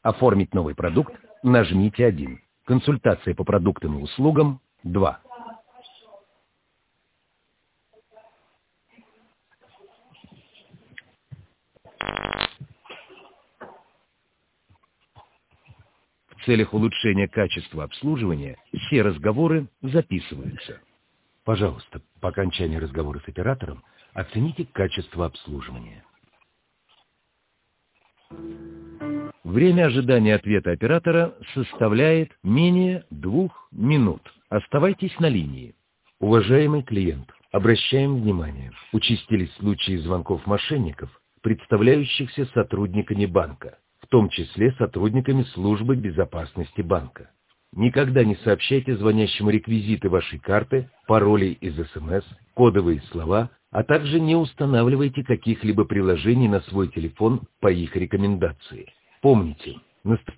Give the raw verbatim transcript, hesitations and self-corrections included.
Оформить новый продукт? Нажмите один. Консультация по продуктам и услугам – два. В целях улучшения качества обслуживания все разговоры записываются. Пожалуйста, по окончании разговора с оператором оцените качество обслуживания. Время ожидания ответа оператора составляет менее двух минут. Оставайтесь на линии. Уважаемый клиент, обращаем внимание, участились случаи звонков мошенников, представляющихся сотрудниками банка, в том числе сотрудниками службы безопасности банка. Никогда не сообщайте звонящему реквизиты вашей карты, паролей из СМС, кодовые слова, а также не устанавливайте каких-либо приложений на свой телефон по их рекомендации. Помните, наступает